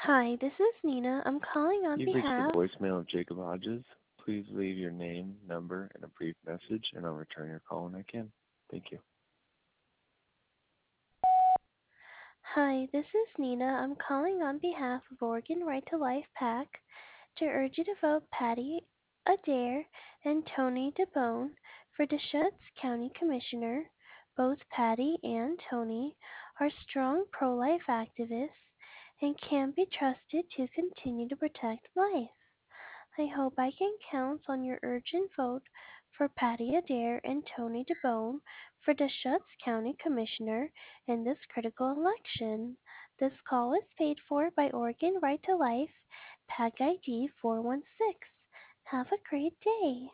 Hi, this is Nina. I'm calling on You've reached the behalf. voicemail of Jacob Hodges. Please leave your name, number, and a brief message, and I'll return your call when I can. Thank you. Hi, this is Nina. I'm calling on behalf of Oregon Right to Life PAC to urge you to vote Patty Adair and Tony DeBone for Deschutes County Commissioner. Both Patty and Tony are strong pro-life activists and can be trusted to continue to protect life. I hope I can count on your urgent vote for Patty Adair and Tony DeBone for Deschutes County Commissioner in this critical election. This call is paid for by Oregon Right to Life, PAC ID 416. Have a great day.